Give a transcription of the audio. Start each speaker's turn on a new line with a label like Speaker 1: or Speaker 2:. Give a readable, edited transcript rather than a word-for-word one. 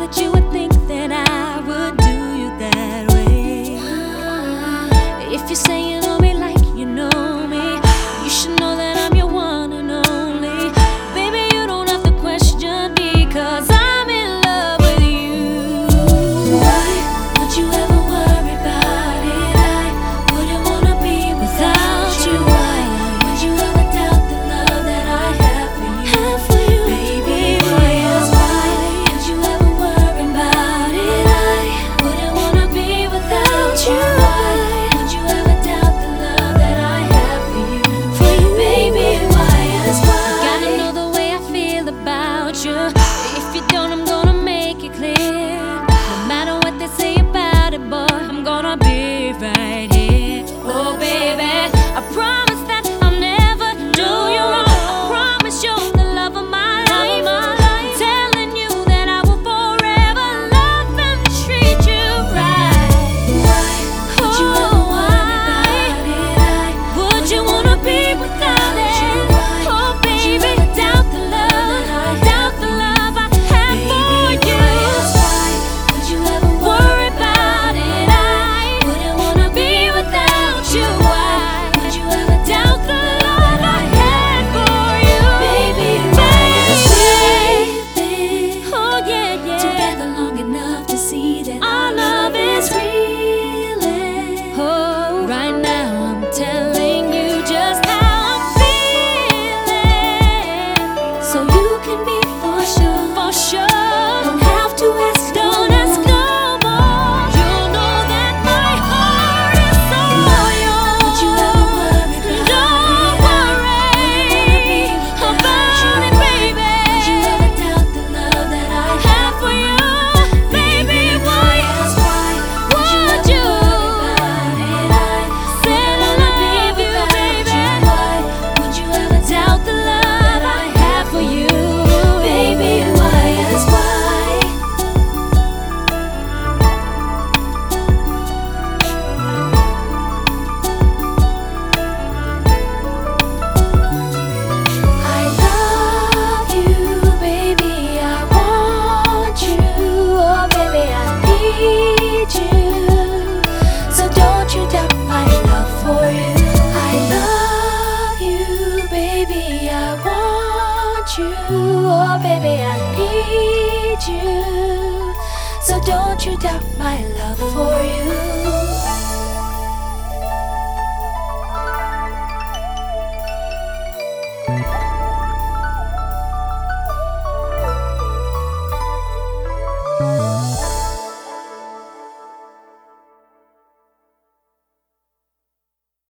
Speaker 1: that you would think that I would do you that way. If you say you know me like you know me, you should know that I'm your one and only. Baby, you don't have to question me, 'cause I'm in love with you. Why would you ever worry about it? I wouldn't wanna be without you. Why would you ever doubt the love that I have for you? Baby, why would you ever worry about it? I wouldn't wanna be without you. Why would you ever doubt the love that I have for you? Baby, why? Gotta know the way I feel about you. If you don't, I'm gonna make it clear. No matter what they say about it, boy, I'm gonna be right here. Oh, baby, I promise that I'll never do you wrong. I promise you're the love of my life. I'm telling you that I will forever love and treat you right. Why would you ever worry about it? Would you wanna be without it? Oh, baby, doubt the love I have for you. Would you ever worry about it? I wouldn't wanna be without you. Why would you ever doubt the love I had for you? Baby, we've been, oh yeah, together long enough to see that our love is real. Oh, right now I'm telling you just how I'm feeling, so you can be for sure. For sure, don't have to ask. Don't ask no more. You know that my heart is all yours. Would you ever worry about Don't worry about it, baby. Would you ever doubt the love that I have for you? Baby, why would you? Said I love you, baby. Why would you ever doubt the love I have for you? Baby, why? I love you, baby, I want you. Oh, baby, I need you. So don't you doubt my love for you. I love you, baby, I want you. Oh, baby, I need you. So don't you doubt my love